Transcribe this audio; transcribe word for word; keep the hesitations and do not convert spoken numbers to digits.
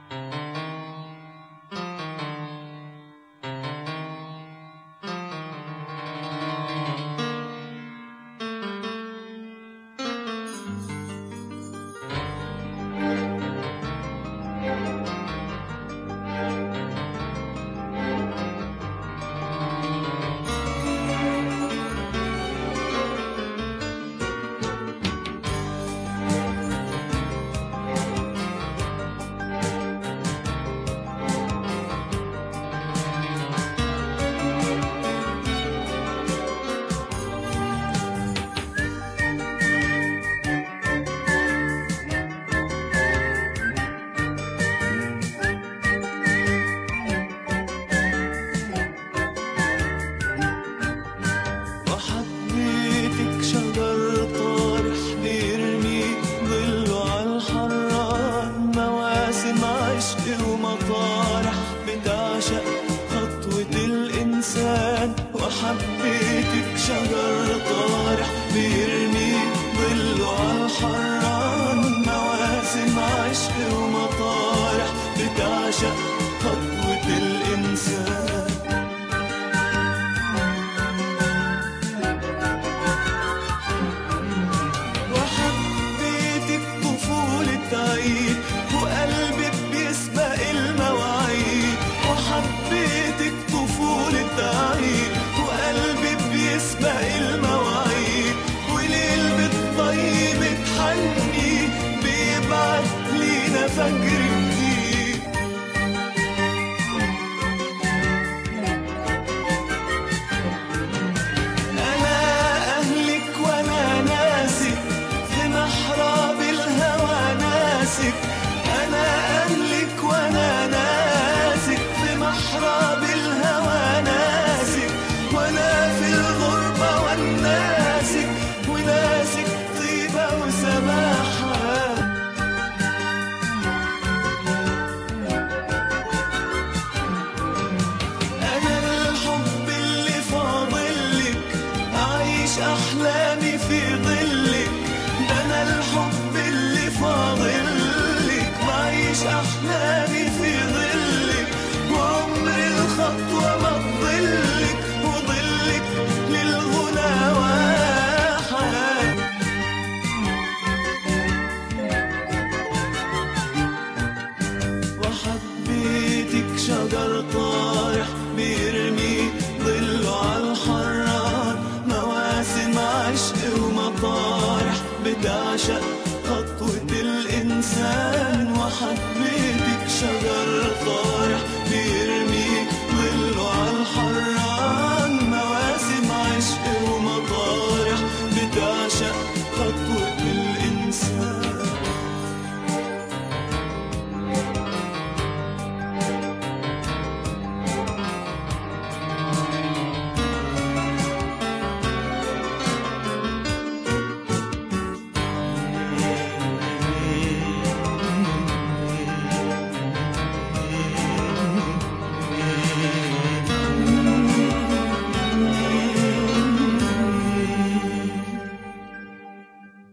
وحبيتك شجر طارح بيرمي ظله عالحران، مواسم عشق ومطارح بتعشق خطوة الإنسان. وحبيتك طفولة عيد وقلبك بيسبق المواعيد، وحبيتك طفولة عيد وقلبي بيسبق المواعيد، وليل بالطيب تحني بيبعت لينا فجر جديد. أنا أهلك وأنا ناسك في محراب الهوى ناسك، أنا أهلك وأنا ناسك في محراب الهوى ناسك، وأنا في الغربة والناسك وناسك طيبة وسماحة. أنا الحب اللي فاضلك أعيش أحلامي في ظلك، ده أنا الحب اللي فاضلك بعيش أحلامي في ظلك، وعمر الخطوة ما تضلك وظلك للغنى واحد. وحبيتك شجر طارح بيرمي